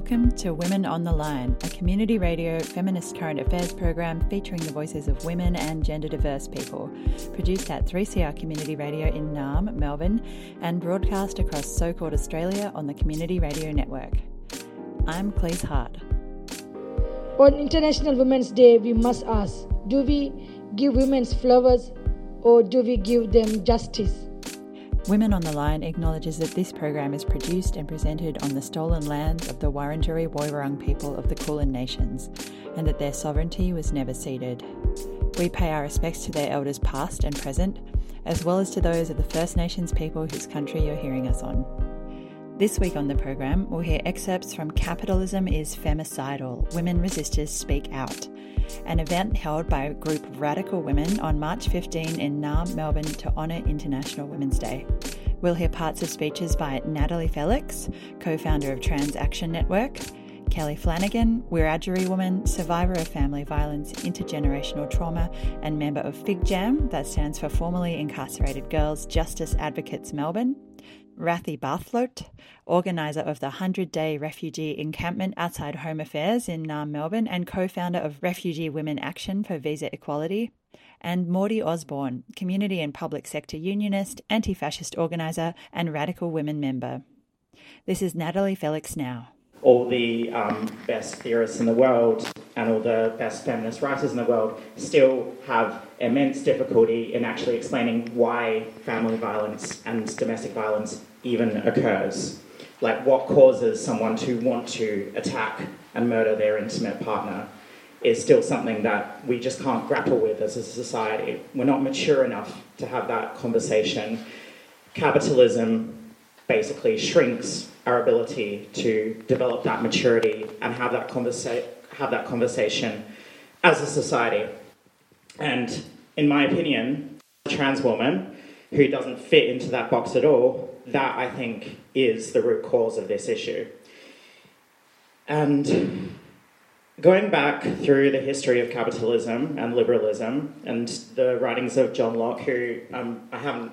Welcome to Women on the Line, a community radio feminist current affairs program featuring the voices of women and gender diverse people, produced at 3CR Community Radio in Naarm, Melbourne, and broadcast across so-called Australia on the Community Radio Network. I'm Cleese Hart. On International Women's Day, we must ask, do we give women flowers or do we give them justice? Women on the Line acknowledges that this program is produced and presented on the stolen lands of the Wurundjeri Woiwurrung people of the Kulin Nations, and that their sovereignty was never ceded. We pay our respects to their elders past and present, as well as to those of the First Nations people whose country you're hearing us on. This week on the program, we'll hear excerpts from Capitalism is Femicidal, Women Resisters Speak Out, an event held by a group of radical women on March 15 in Naarm, Melbourne to honour International Women's Day. We'll hear parts of speeches by Natalie Felix, co-founder of Trans Action Network, Kelly Flanagan, Wiradjuri woman, survivor of family violence, intergenerational trauma, and member of FIGJAM, that stands for Formerly Incarcerated Girls Justice Advocates Melbourne, Rathi Barthloat, organiser of the 100-day refugee encampment outside Home Affairs in Naarm, Melbourne, and co-founder of Refugee Women Action for Visa Equality, and Maudie Osborne, community and public sector unionist, anti-fascist organiser, and Radical Women member. This is Natalie Felix now. All the best theorists in the world and all the best feminist writers in the world still have immense difficulty in actually explaining why family violence and domestic violence even occurs. Like, what causes someone to want to attack and murder their intimate partner is still something that we just can't grapple with as a society. We're not mature enough to have that conversation. Capitalism basically shrinks our ability to develop that maturity and have that conversation as a society. And in my opinion, a trans woman who doesn't fit into that box at all, that I think is the root cause of this issue. And going back through the history of capitalism and liberalism and the writings of John Locke, who I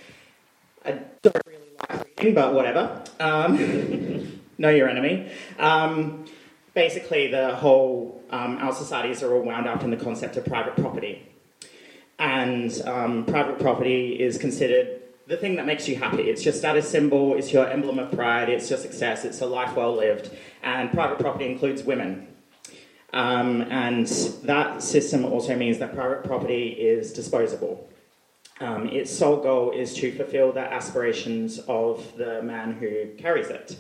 don't really like reading, but whatever. Know your enemy. Basically, the whole, our societies are all wound up in the concept of private property. And private property is considered the thing that makes you happy. It's your status symbol, it's your emblem of pride, it's your success, it's a life well lived. And private property includes women. And that system also means that private property is disposable. Its sole goal is to fulfill the aspirations of the man who carries it.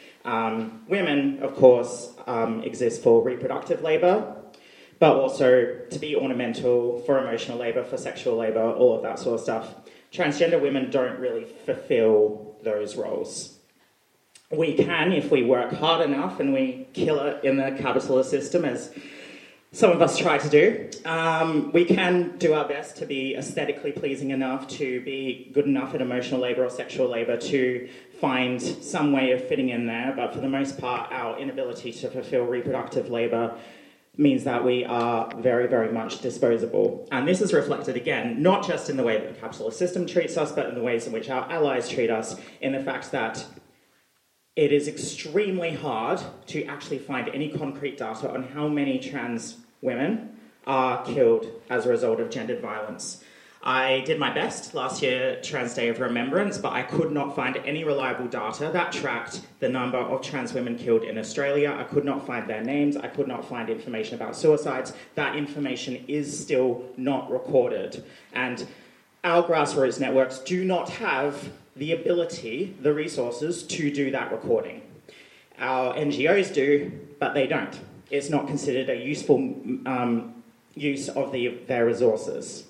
Women, of course, exist for reproductive labour, but also to be ornamental, for emotional labour, for sexual labour, all of that sort of stuff. Transgender women don't really fulfill those roles. We can, if we work hard enough and we kill it in the capitalist system, as some of us try to do. We can do our best to be aesthetically pleasing enough, to be good enough at emotional labour or sexual labour, to find some way of fitting in there, but for the most part, our inability to fulfil reproductive labour means that we are very, very much disposable. And this is reflected, again, not just in the way that the capitalist system treats us, but in the ways in which our allies treat us, in the fact that it is extremely hard to actually find any concrete data on how many trans women are killed as a result of gendered violence. I did my best last year, Trans Day of Remembrance, but I could not find any reliable data that tracked the number of trans women killed in Australia. I could not find their names. I could not find information about suicides. That information is still not recorded. And our grassroots networks do not have the ability, the resources to do that recording. Our NGOs do, but they don't. It's not considered a useful use of their resources.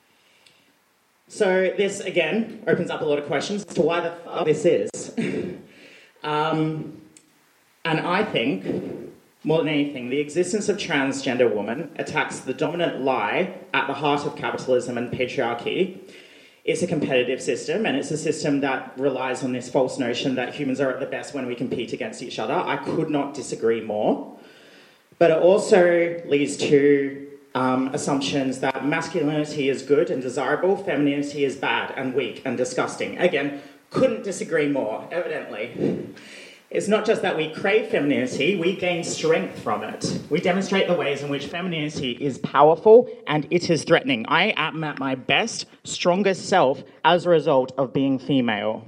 So this, again, opens up a lot of questions as to why the fuck this is. And I think, more than anything, the existence of transgender women attacks the dominant lie at the heart of capitalism and patriarchy. It's a competitive system, and it's a system that relies on this false notion that humans are at the best when we compete against each other. I could not disagree more. But it also leads to assumptions that masculinity is good and desirable, femininity is bad and weak and disgusting. Again, couldn't disagree more, evidently. It's not just that we crave femininity, we gain strength from it. We demonstrate the ways in which femininity is powerful and it is threatening. I am at my best, strongest self as a result of being female.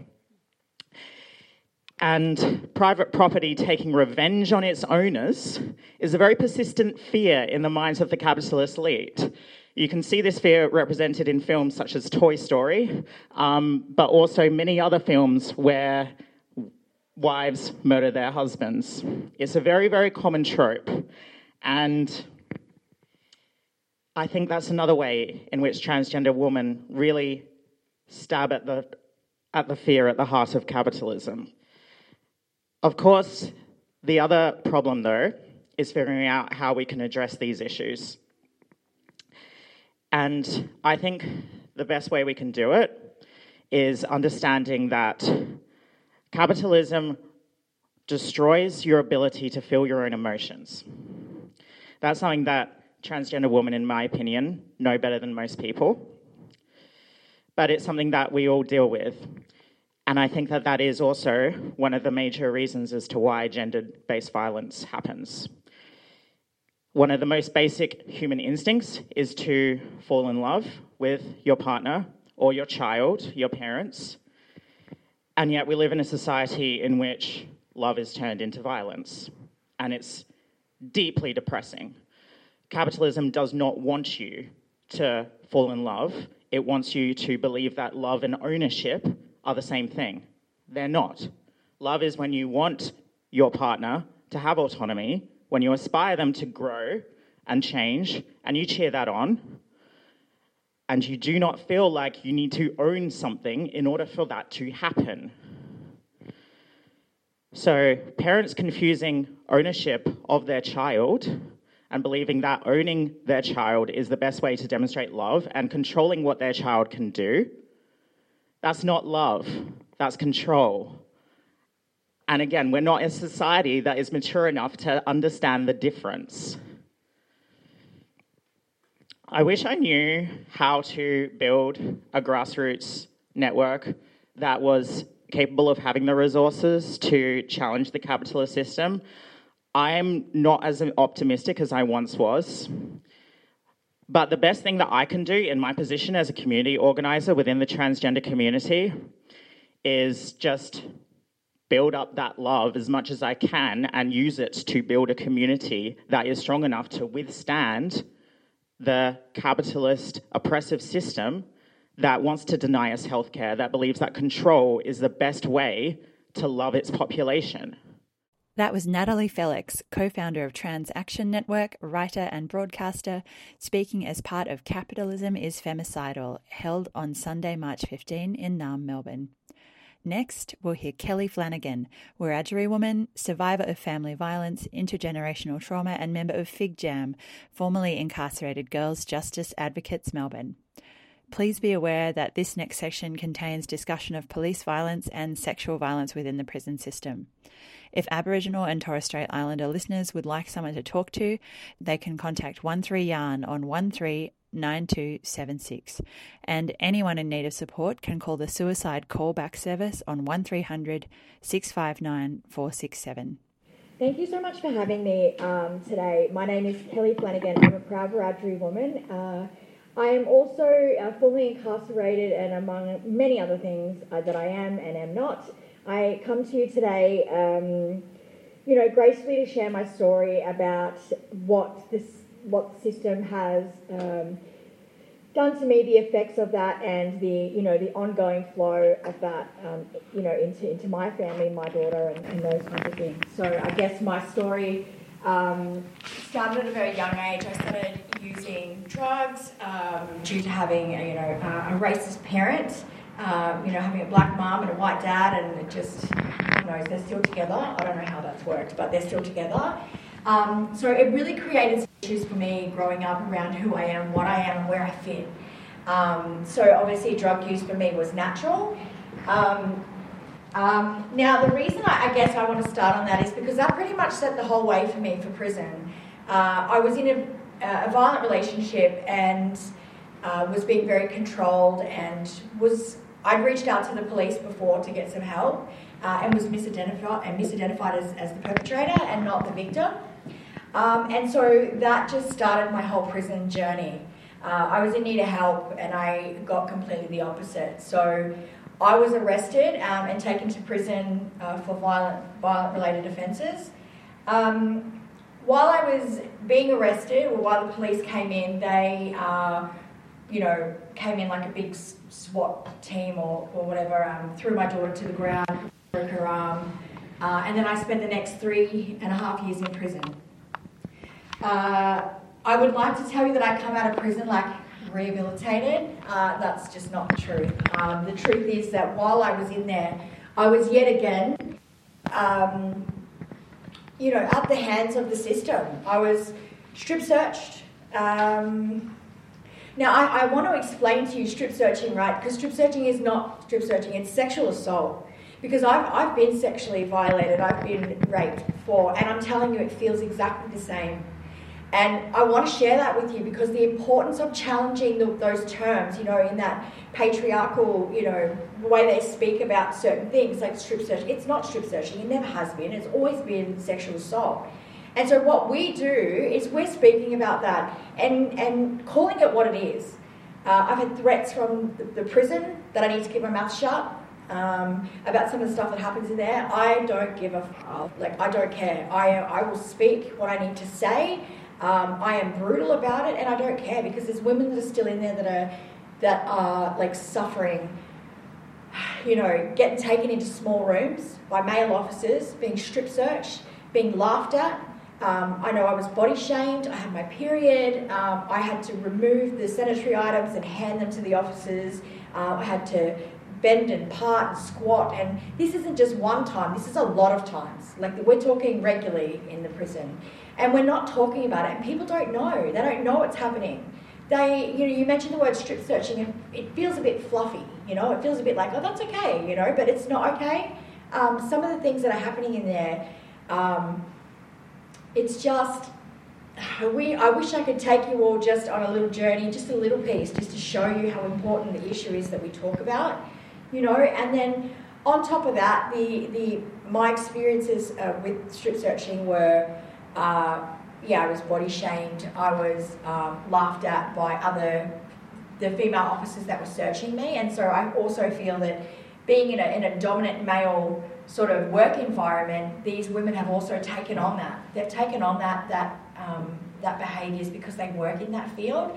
And private property taking revenge on its owners is a very persistent fear in the minds of the capitalist elite. You can see this fear represented in films such as Toy Story, but also many other films where wives murder their husbands. It's a very, very common trope. And I think that's another way in which transgender women really stab at the fear at the heart of capitalism. Of course, the other problem, though, is figuring out how we can address these issues. And I think the best way we can do it is understanding that capitalism destroys your ability to feel your own emotions. That's something that transgender women, in my opinion, know better than most people. But it's something that we all deal with. And I think that that is also one of the major reasons as to why gender-based violence happens. One of the most basic human instincts is to fall in love with your partner or your child, your parents. And yet we live in a society in which love is turned into violence. And it's deeply depressing. Capitalism does not want you to fall in love. It wants you to believe that love and ownership are the same thing. They're not. Love is when you want your partner to have autonomy, when you aspire them to grow and change, and you cheer that on, and you do not feel like you need to own something in order for that to happen. So parents confusing ownership of their child and believing that owning their child is the best way to demonstrate love and controlling what their child can do, that's not love, that's control. And again, we're not a society that is mature enough to understand the difference. I wish I knew how to build a grassroots network that was capable of having the resources to challenge the capitalist system. I am not as optimistic as I once was. But the best thing that I can do in my position as a community organizer within the transgender community is just build up that love as much as I can and use it to build a community that is strong enough to withstand the capitalist oppressive system that wants to deny us healthcare, that believes that control is the best way to love its population. That was Natalie Felix, co-founder of Trans Action Network, writer and broadcaster, speaking as part of Capitalism is Femicidal, held on Sunday, March 15 in Naarm, Melbourne. Next, we'll hear Kelly Flanagan, Wiradjuri woman, survivor of family violence, intergenerational trauma, and member of Fig Jam, formerly incarcerated Girls Justice Advocates Melbourne. Please be aware that this next section contains discussion of police violence and sexual violence within the prison system. If Aboriginal and Torres Strait Islander listeners would like someone to talk to, they can contact 13YARN on 139276. And anyone in need of support can call the Suicide Callback Service on 1300 659 467. Thank you so much for having me today. My name is Kelly Flanagan. I'm a proud Wiradjuri woman. I am also formerly incarcerated, and among many other things that I am and am not, I come to you today, gracefully to share my story about what the system has done to me, the effects of that, and the ongoing flow of that, into my family, my daughter, and those kinds of things. So I guess my story started at a very young age. I started using drugs due to having a racist parent. Having a black mum and a white dad, and it just, who knows, they're still together. I don't know how that's worked, but they're still together. So it really created issues for me growing up around who I am, what I am, and where I fit. So obviously drug use for me was natural. Now the reason I guess I want to start on that is because that pretty much set the whole way for me for prison. I was in a violent relationship and was being very controlled and was I'd reached out to the police before to get some help and was misidentified as the perpetrator and not the victim. And so that just started my whole prison journey. I was in need of help and I got completely the opposite. So I was arrested and taken to prison for violent-related offences. While I was being arrested, or while the police came in, they, came in like a big SWAT team or whatever, threw my daughter to the ground, broke her arm, and then I spent the next 3.5 years in prison. I would like to tell you that I come out of prison like rehabilitated. That's just not the truth. The truth is that while I was in there, I was yet again, at the hands of the system. I was strip searched. Now, I want to explain to you strip searching, right? Because strip searching is not strip searching, it's sexual assault. Because I've been sexually violated, I've been raped before, and I'm telling you, it feels exactly the same. And I want to share that with you because the importance of challenging those terms, in that patriarchal, way they speak about certain things like strip searching. It's not strip searching. It never has been. It's always been sexual assault. And so what we do is we're speaking about that and calling it what it is. I've had threats from the prison that I need to keep my mouth shut about some of the stuff that happens in there. I don't give a fuck. I don't care. I will speak what I need to say. I am brutal about it, and I don't care because there's women that are still in there that are suffering, getting taken into small rooms by male officers, being strip searched, being laughed at. I know I was body shamed. I had my period. I had to remove the sanitary items and hand them to the officers. I had to bend and part and squat, and this isn't just one time. This is a lot of times. We're talking regularly in the prison. And we're not talking about it, and people don't know. They don't know what's happening. You mentioned the word strip searching, and it feels a bit fluffy, It feels a bit like, oh, that's okay, but it's not okay. Some of the things that are happening in there, it's just, I wish I could take you all just on a little journey, just a little piece, just to show you how important the issue is that we talk about, And then on top of that, my experiences with strip searching were, I was body shamed. I was laughed at by the female officers that were searching me, and so I also feel that being in a dominant male sort of work environment, these women have also taken on that. They've taken on that behaviours because they work in that field.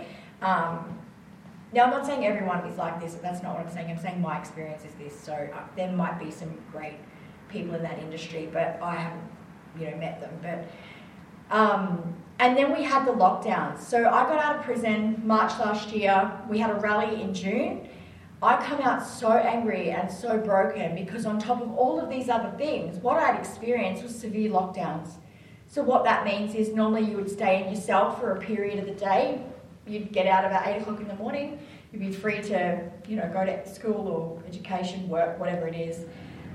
Now, I'm not saying everyone is like this. That's not what I'm saying. I'm saying my experience is this. So there might be some great people in that industry, but I haven't, met them. But and then we had the lockdowns. So I got out of prison March last year. We had a rally in June. I come out so angry and so broken because on top of all of these other things, what I'd experienced was severe lockdowns. So what that means is normally you would stay in your cell for a period of the day. You'd get out about 8 o'clock in the morning. You'd be free to, go to school or education, work, whatever it is,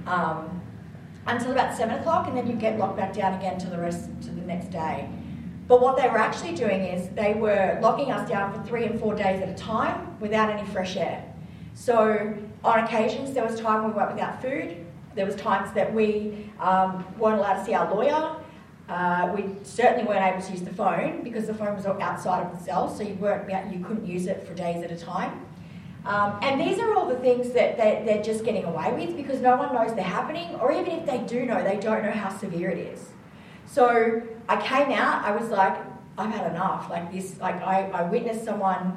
until about 7 o'clock, and then you get locked back down again to the next day. But what they were actually doing is they were locking us down for 3 and 4 days at a time without any fresh air. So on occasions, there was time we went without food. There was times that we weren't allowed to see our lawyer. We certainly weren't able to use the phone because the phone was outside of the cell, so you couldn't use it for days at a time. And these are all the things that they're just getting away with because no one knows they're happening, or even if they do know, they don't know how severe it is. So I came out, I was like, I've had enough. I witnessed someone,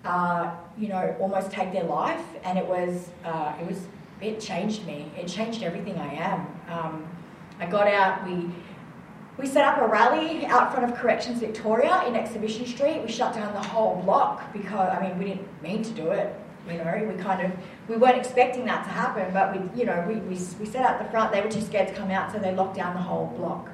almost take their life, and it changed me. It changed everything I am. I got out, we set up a rally out front of Corrections Victoria in Exhibition Street. We shut down the whole block because, we didn't mean to do it. We weren't expecting that to happen, but we set out the front. They were too scared to come out, so they locked down the whole block.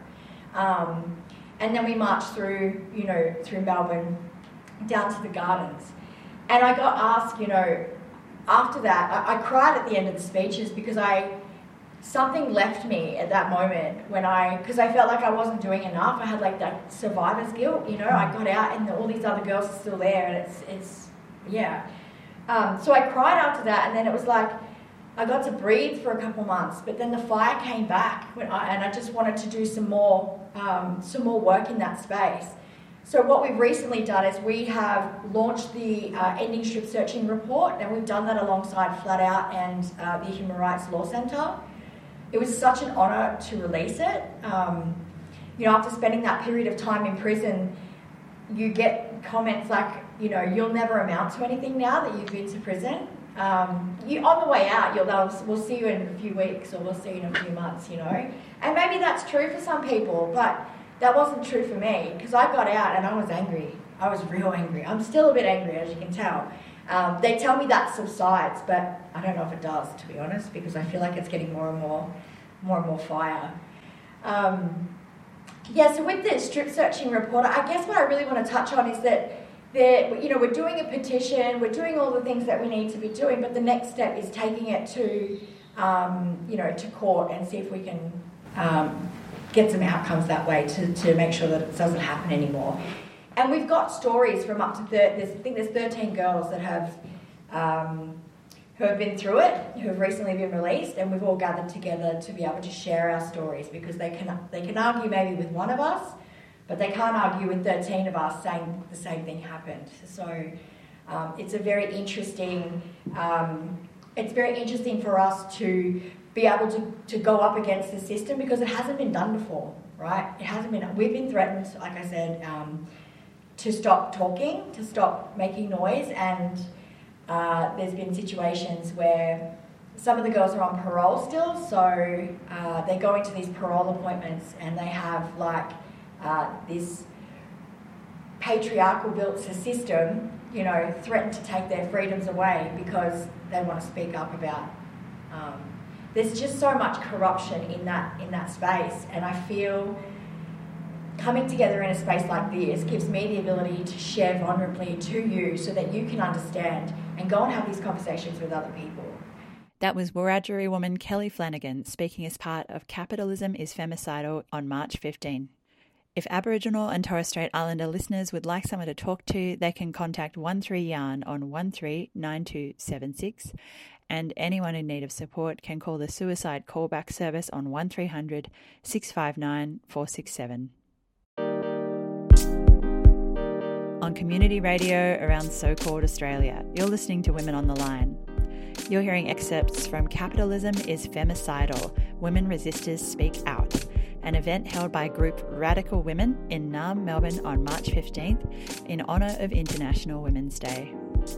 And then we marched through Melbourne down to the gardens. And I got asked, after that, I cried at the end of the speeches because something left me at that moment because I felt like I wasn't doing enough. I had that survivor's guilt, I got out and all these other girls are still there, and it's. So I cried after that, and then it was like, I got to breathe for a couple months, but then the fire came back and I just wanted to do some more work in that space. So what we've recently done is we have launched the Ending Strip Searching report, and we've done that alongside Flat Out and the Human Rights Law Centre. It was such an honour to release it. After spending that period of time in prison, you get comments like, you'll never amount to anything now that you've been to prison. On the way out, we'll see you in a few weeks, or we'll see you in a few months, And maybe that's true for some people, but that wasn't true for me, because I got out and I was angry. I was real angry. I'm still a bit angry, as you can tell. They tell me that subsides, but I don't know if it does, to be honest, because I feel like it's getting more and more fire. So with the strip searching report, I guess what I really want to touch on is that we're doing a petition, we're doing all the things that we need to be doing, but the next step is taking it to court and see if we can get some outcomes that way to make sure that it doesn't happen anymore. And we've got stories from up to there's 13 girls that have who have been through it, who have recently been released, and we've all gathered together to be able to share our stories, because they can argue maybe with one of us, but they can't argue with 13 of us saying the same thing happened. So it's very interesting for us to be able to go up against the system, because it hasn't been done before, right? It hasn't been. We've been threatened, like I said, to stop talking, to stop making noise, and there's been situations where some of the girls are on parole still, so they go into these parole appointments and they have this patriarchal built system, threaten to take their freedoms away because they want to speak up about. There's just so much corruption in that space, and I feel coming together in a space like this gives me the ability to share vulnerably to you so that you can understand and go and have these conversations with other people. That was Wiradjuri woman Kelly Flanagan speaking as part of Capitalism is Femicidal on March 15. If Aboriginal and Torres Strait Islander listeners would like someone to talk to, they can contact 13Yarn on 139276, and anyone in need of support can call the Suicide Callback Service on 1300 659 467. On community radio around so-called Australia, you're listening to Women on the Line. You're hearing excerpts from Capitalism is Femicidal, Women Resisters Speak Out, an event held by group Radical Women in Naarm, Melbourne on March 15th in honour of International Women's Day.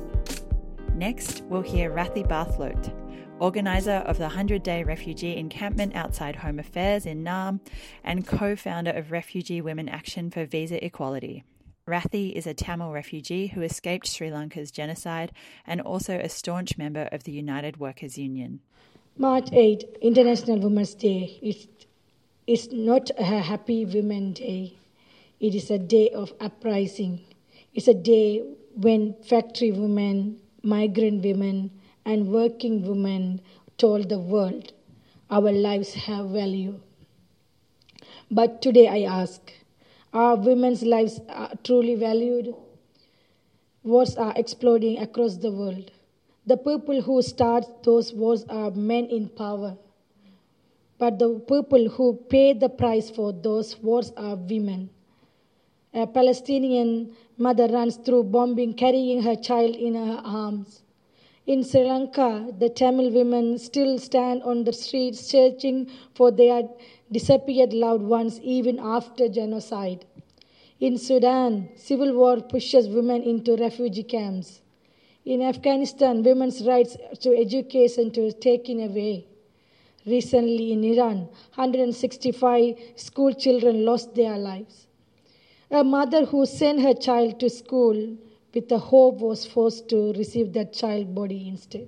Next, we'll hear Rathi Barthlot, organiser of the 100-day refugee encampment outside Home Affairs in Naarm and co-founder of Refugee Women Action for Visa Equality. Rathi is a Tamil refugee who escaped Sri Lanka's genocide and also a staunch member of the United Workers' Union. March 8, International Women's Day. It's not a happy Women's Day. It is a day of uprising. It's a day when factory women, migrant women, and working women told the world our lives have value. But today I ask, are women's lives truly valued? Wars are exploding across the world. The people who start those wars are men in power. But the people who pay the price for those wars are women. A Palestinian mother runs through bombing carrying her child in her arms. In Sri Lanka, the Tamil women still stand on the streets searching for their disappeared loved ones even after genocide. In Sudan, civil war pushes women into refugee camps. In Afghanistan, women's rights to education are taken away. Recently in Iran, 165 school children lost their lives. A mother who sent her child to school with the hope was forced to receive that child's body instead.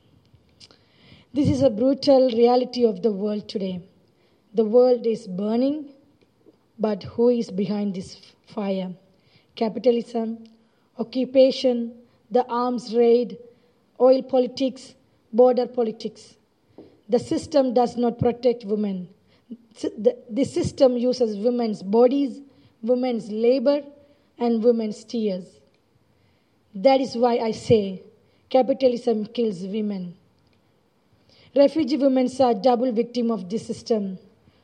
This is a brutal reality of the world today. The world is burning, but who is behind this fire? Capitalism, occupation, the arms raid, oil politics, border politics. The system does not protect women. The system uses women's bodies, women's labor, and women's tears. That is why I say capitalism kills women. Refugee women are double victim of this system.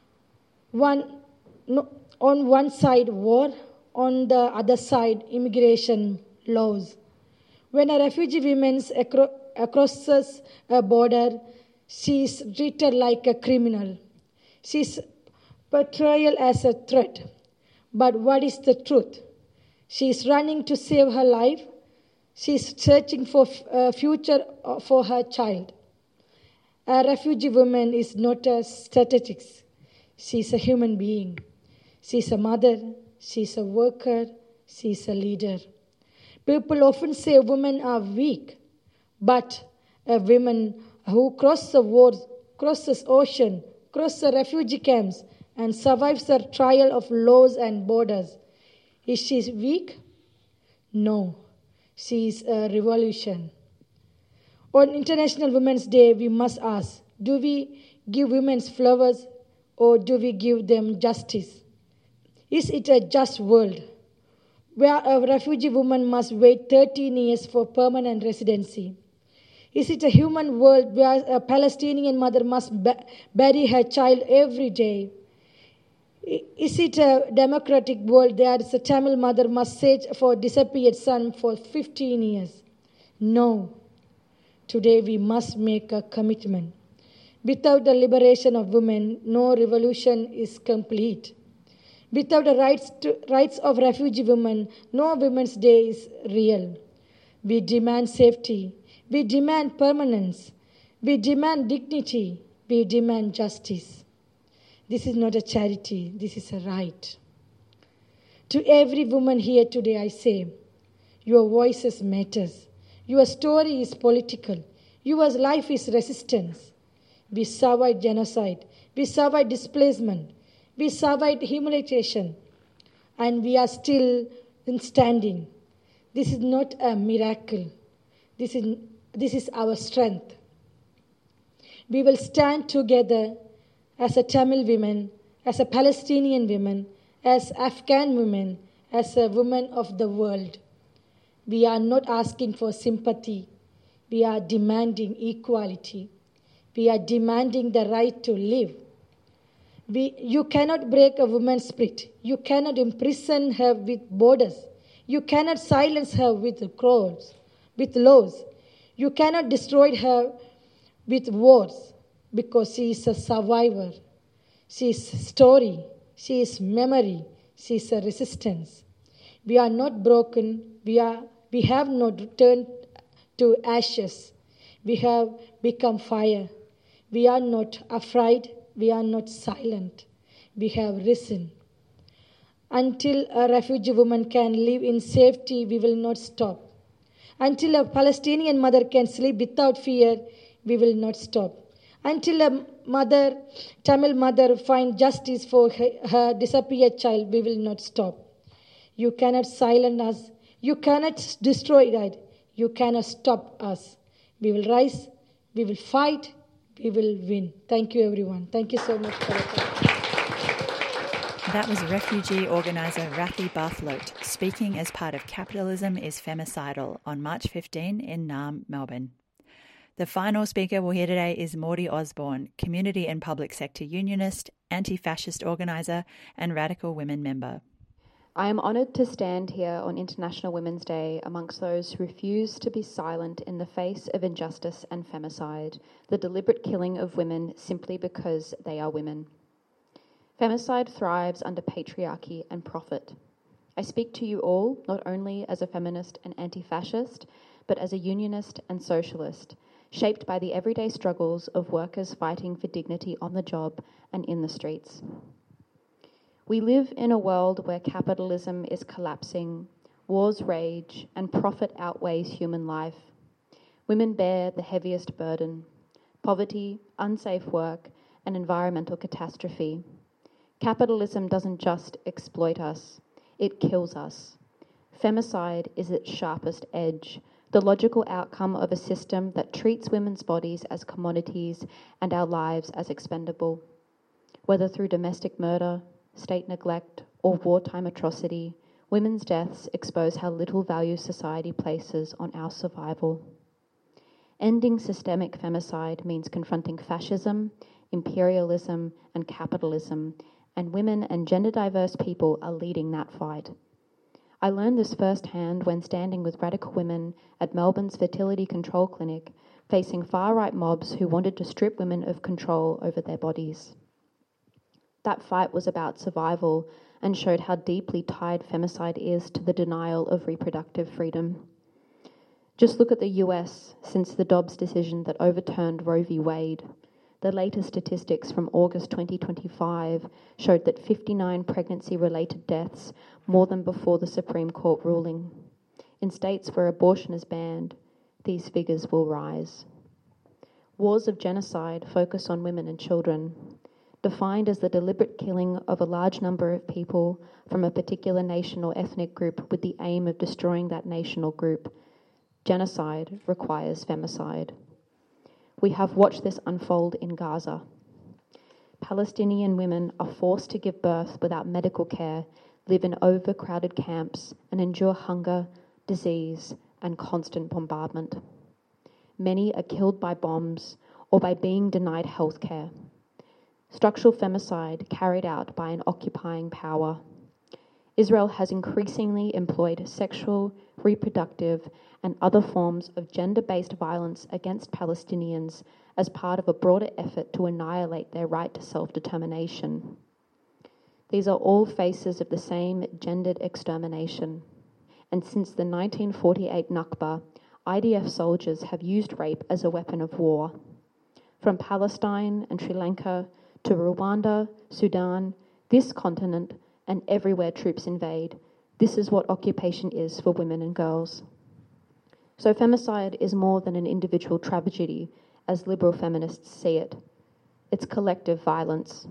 On one side, war, on the other side, immigration laws. When a refugee woman crosses a border, she is treated like a criminal. She is portrayed as a threat. But what is the truth? She is running to save her life. She is searching for a future for her child. A refugee woman is not a statistic. She is a human being. She is a mother. She is a worker. She is a leader. People often say women are weak, but a woman who crosses the wars, crosses ocean, crosses refugee camps, and survives the trial of laws and borders. Is she weak? No. She is a revolution. On International Women's Day, we must ask, do we give women flowers or do we give them justice? Is it a just world where a refugee woman must wait 13 years for permanent residency? Is it a human world where a Palestinian mother must bury her child every day? Is it a democratic world where a Tamil mother must search for disappeared son for 15 years? No. Today we must make a commitment. Without the liberation of women, no revolution is complete. Without the rights of refugee women, no Women's Day is real. We demand safety. We demand permanence. We demand dignity. We demand justice. This is not a charity. This is a right. To every woman here today, I say, your voices matters. Your story is political. Your life is resistance. We survived genocide. We survived displacement. We survived humiliation. And we are still standing. This is not a miracle. This is our strength. We will stand together as a Tamil woman, as a Palestinian woman, as Afghan women, as a woman of the world. We are not asking for sympathy. We are demanding equality. We are demanding the right to live. You cannot break a woman's spirit. You cannot imprison her with borders. You cannot silence her with laws. You cannot destroy her with wars, because she is a survivor. She is story. She is memory. She is a resistance. We are not broken. We have not turned to ashes. We have become fire. We are not afraid. We are not silent. We have risen. Until a refugee woman can live in safety, we will not stop. Until a Palestinian mother can sleep without fear, we will not stop. Until a Tamil mother finds justice for her disappeared child, we will not stop. You cannot silence us. You cannot destroy that. You cannot stop us. We will rise. We will fight. We will win. Thank you, everyone. Thank you so much for your time. That was refugee organiser Rathi Barthlote speaking as part of Capitalism is Femicidal on March 15 in Naarm, Melbourne. The final speaker we'll hear today is Maudie Osborne, community and public sector unionist, anti-fascist organiser and Radical Women member. I am honoured to stand here on International Women's Day amongst those who refuse to be silent in the face of injustice and femicide, the deliberate killing of women simply because they are women. Femicide thrives under patriarchy and profit. I speak to you all not only as a feminist and anti-fascist, but as a unionist and socialist, shaped by the everyday struggles of workers fighting for dignity on the job and in the streets. We live in a world where capitalism is collapsing, wars rage, and profit outweighs human life. Women bear the heaviest burden: poverty, unsafe work, and environmental catastrophe. Capitalism doesn't just exploit us, it kills us. Femicide is its sharpest edge, the logical outcome of a system that treats women's bodies as commodities and our lives as expendable. Whether through domestic murder, state neglect, or wartime atrocity, women's deaths expose how little value society places on our survival. Ending systemic femicide means confronting fascism, imperialism, and capitalism, and women and gender-diverse people are leading that fight. I learned this firsthand when standing with radical women at Melbourne's fertility control clinic, facing far-right mobs who wanted to strip women of control over their bodies. That fight was about survival and showed how deeply tied femicide is to the denial of reproductive freedom. Just look at the US since the Dobbs decision that overturned Roe v. Wade. The latest statistics from August 2025 showed that 59 pregnancy-related deaths, more than before the Supreme Court ruling. In states where abortion is banned, these figures will rise. Wars of genocide focus on women and children, defined as the deliberate killing of a large number of people from a particular nation or ethnic group with the aim of destroying that nation or group. Genocide requires femicide. We have watched this unfold in Gaza. Palestinian women are forced to give birth without medical care, live in overcrowded camps, and endure hunger, disease, and constant bombardment. Many are killed by bombs or by being denied health care. Structural femicide carried out by an occupying power. Israel has increasingly employed sexual, reproductive, and other forms of gender-based violence against Palestinians as part of a broader effort to annihilate their right to self-determination. These are all faces of the same gendered extermination. And since the 1948 Nakba, IDF soldiers have used rape as a weapon of war. From Palestine and Sri Lanka to Rwanda, Sudan, this continent, and everywhere troops invade, this is what occupation is for women and girls. So femicide is more than an individual tragedy, as liberal feminists see it. It's collective violence.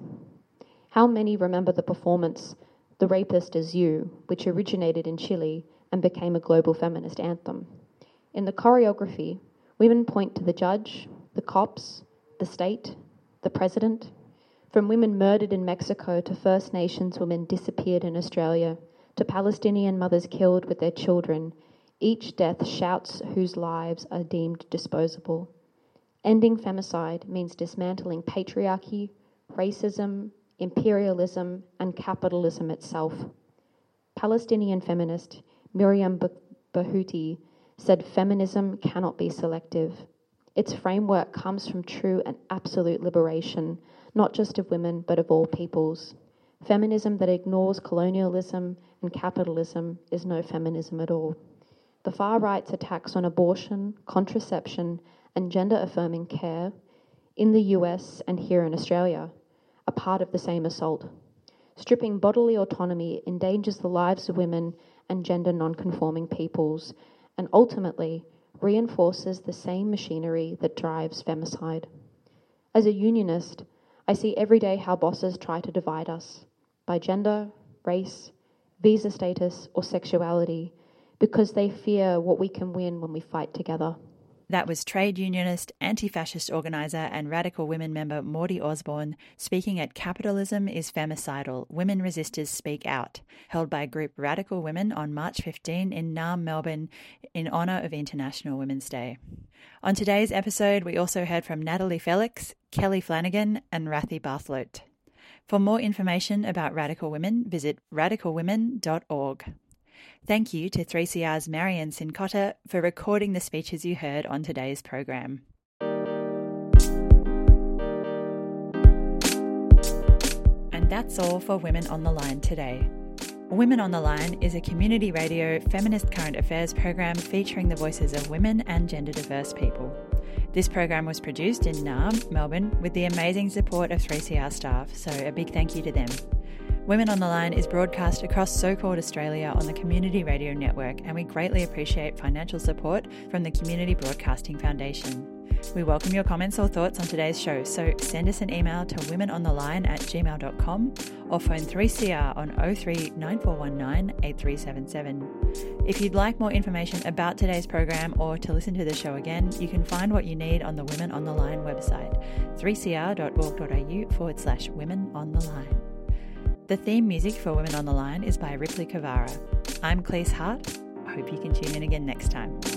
How many remember the performance, The Rapist Is You, which originated in Chile and became a global feminist anthem? In the choreography, women point to the judge, the cops, the state, the president. From women murdered in Mexico to First Nations women disappeared in Australia, to Palestinian mothers killed with their children, each death shouts whose lives are deemed disposable. Ending femicide means dismantling patriarchy, racism, imperialism, and capitalism itself. Palestinian feminist Miriam Bahuti said feminism cannot be selective. Its framework comes from true and absolute liberation, not just of women, but of all peoples. Feminism that ignores colonialism and capitalism is no feminism at all. The far right's attacks on abortion, contraception, and gender-affirming care in the US and here in Australia are part of the same assault. Stripping bodily autonomy endangers the lives of women and gender non-conforming peoples, and ultimately reinforces the same machinery that drives femicide. As a unionist, I see every day how bosses try to divide us by gender, race, visa status, or sexuality, because they fear what we can win when we fight together. That was trade unionist, anti-fascist organiser and Radical Women member Maudie Osborne speaking at Capitalism is Femicidal, Women Resisters Speak Out, held by group Radical Women on March 15 in Naarm, Melbourne, in honour of International Women's Day. On today's episode, we also heard from Natalie Felix, Kelly Flanagan and Rathi Barthloat. For more information about Radical Women, visit radicalwomen.org. Thank you to 3CR's Marianne Sincotta for recording the speeches you heard on today's program. And that's all for Women on the Line today. Women on the Line is a community radio feminist current affairs program featuring the voices of women and gender diverse people. This program was produced in Naarm, Melbourne, with the amazing support of 3CR staff, so a big thank you to them. Women on the Line is broadcast across so-called Australia on the Community Radio Network, and we greatly appreciate financial support from the Community Broadcasting Foundation. We welcome your comments or thoughts on today's show, so send us an email to womenontheline@gmail.com or phone 3CR on 03 9419 8377. If you'd like more information about today's program or to listen to the show again, you can find what you need on the Women on the Line website, 3cr.org.au/Women on the Line. The theme music for Women on the Line is by Ripley Kavara. I'm Cleese Hart. I hope you can tune in again next time.